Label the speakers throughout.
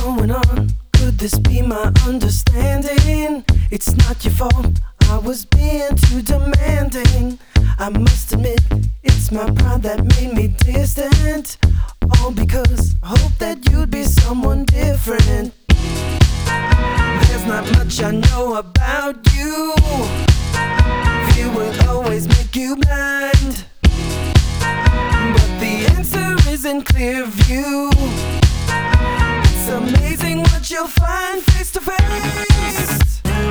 Speaker 1: going on? Could this be my understanding? It's not your fault, I was being too demanding. I must admit, it's my pride that made me distant. All because I hope that you'd be someone different. There's not much I know about you. Fear will always make you blind, but the answer is in clear view. It's amazing what you'll find face to face.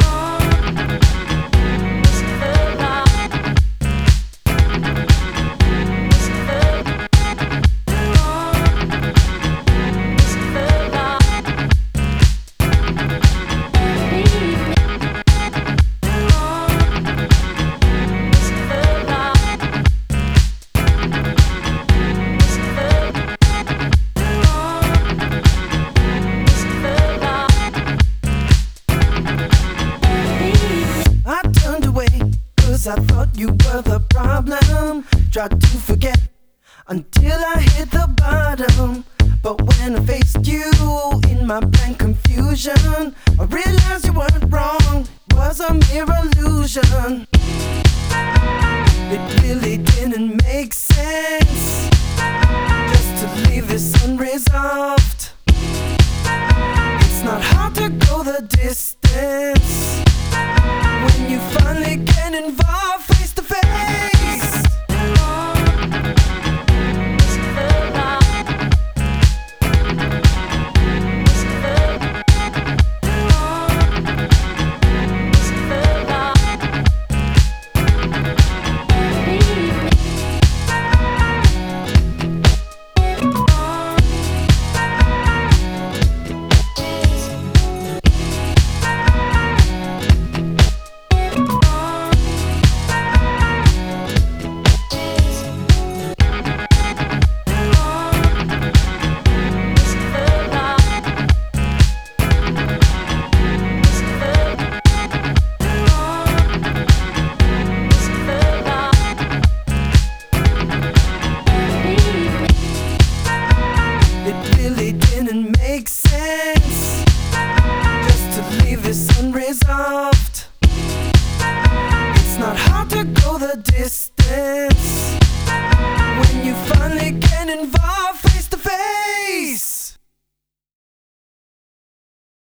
Speaker 1: I thought you were the problem. Tried to forget until I hit the bottom. But when I faced you in my blank confusion, I realized you weren't wrong, it was a mere illusion. It really didn't make sense just to leave this unresolved. It's not hard to go the distance when you finally get involved face to face. Unresolved. It's not hard to go the distance